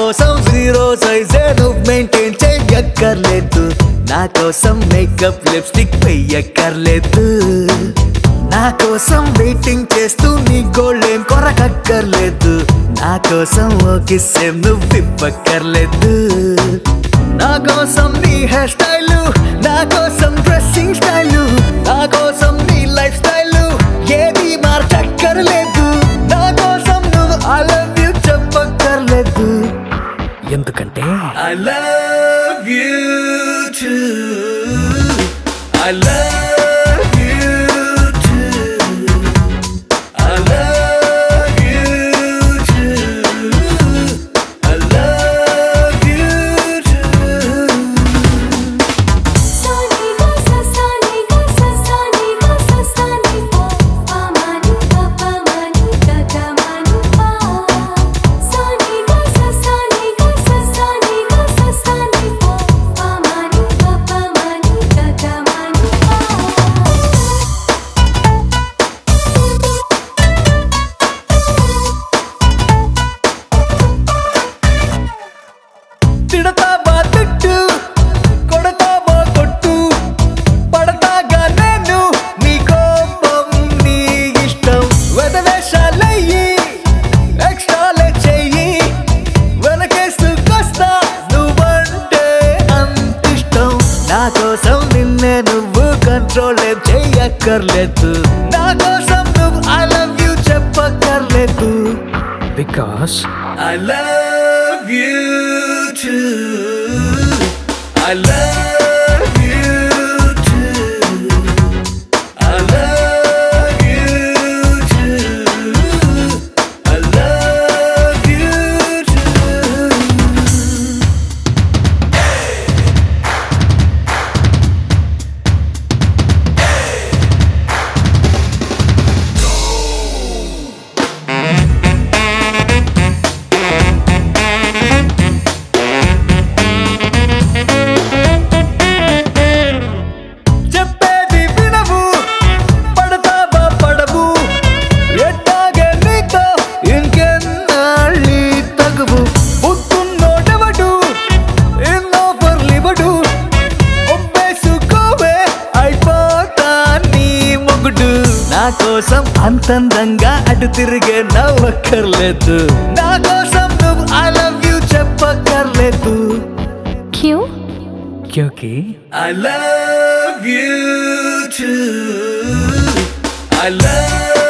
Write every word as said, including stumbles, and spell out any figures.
కోసం జీరో సైజే నువ్వు మెయింటైన్ చెయ్యక్కర్లేదు, నా కోసం మేకప్ లిప్స్టిక్ వెయ్యక్కర్లేదు, నా కోసం వెయిటింగ్ చేస్తూ నీ గోల్డేం కొరకక్కర్లేదు, నా కోసం ఓ కిస్సేం నువ్వు ఇవ్వక్కర్లేదు, నా కోసం నీ హెయిర్ స్టైలు, నా కోసం డ్రెస్సింగ్ స్టైలు, నా కోసం నీ లైఫ్ స్టైలు ఏది మార్చక్కర్లేదు, నా కోసం నువ్వు ఐ లవ్ యూ చెప్పక్కర్లేదు, ఎందుకంటే I love you too, I love you too, I love you too, I love you too. తిడతావా తిట్టు, కొడతావా కొట్టు, పడతాగా నేను నీ కోపం నీ ఇష్టం, వెదవేషాలయ్యి ఎక్స్ట్రాలే చెయ్యి, వెనకేసుకొస్తా నువ్వంటే అంతిష్టం, నా కోసం నిన్నే నువ్వు కంట్రోల్ ఏం చెయ్యక్కర్లేదు, నా కోసం నువ్వు ఐ లవ్ యూ చెప్పక్కర్లేదు, because I love you too, I love you too, I love you too, I love you too. చెప్పేది వినవు, పడతావా పడవు, ఎట్టాగే నీతో ఇంకెన్నాళ్ళి తగువు, పుట్టున్నోడెవడు ఎన్నోఫర్లివడు, ఒప్పేసుకోవే అయిపోతా నీ మొగుడు, నా కోసం అంతందంగా అటు తిరిగే నవ్వక్కర్లేదు, నా కోసం నువ్వు ఐ లవ్ యూ చెప్పక్కర్లేదు, क्यों? क्योंकि I love you too, I love